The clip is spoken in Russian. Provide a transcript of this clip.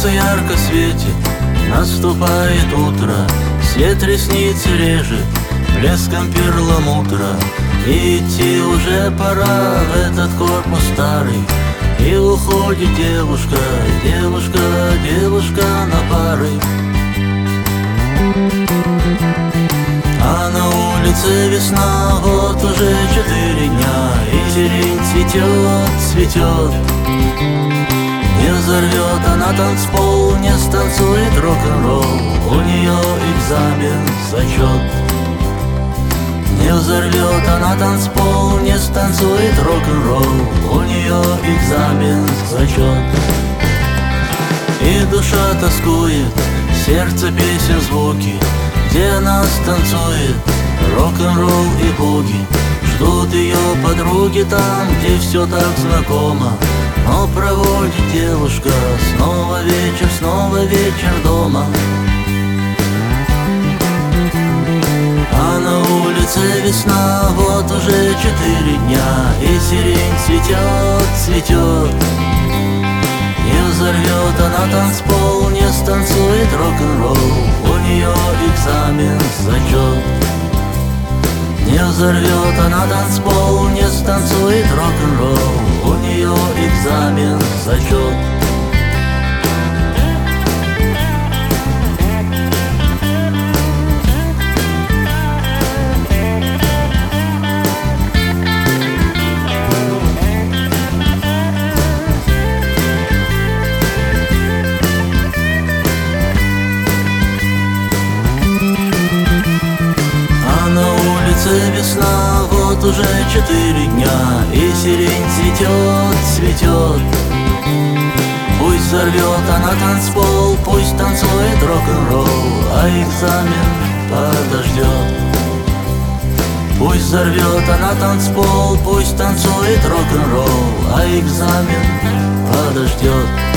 Солнце ярко светит, наступает утро, свет ресниц режет блеском перламутра. И идти уже пора в этот корпус старый, и уходит девушка, девушка, девушка на пары. А на улице весна, вот уже 4 дня, и сирень цветет, цветет. Не взорвет она танцпол, не станцует рок-н-ролл, у нее экзамен, зачет. Не взорвет она танцпол, не станцует рок-н-ролл, у нее экзамен, зачет. И душа тоскует, сердце песен звуки, где она станцует рок-н-ролл и буги. Ждут ее подруги там, где все так знакомо, но проводит девушка снова вечер дома. А на улице весна, вот уже 4 дня, и сирень цветет, цветет. Не взорвет она танцпол, не станцует рок-н-ролл, у нее экзамен, зачет. Не взорвет она танцпол, не станцует рок-н-ролл, у нее экзамен, зачет. Весна, вот уже 4 дня, и сирень цветет, цветет. Пусть взорвет она танцпол, пусть танцует рок-н-ролл, а экзамен подождет. Пусть взорвет она танцпол, пусть танцует рок-н-ролл, а экзамен подождет.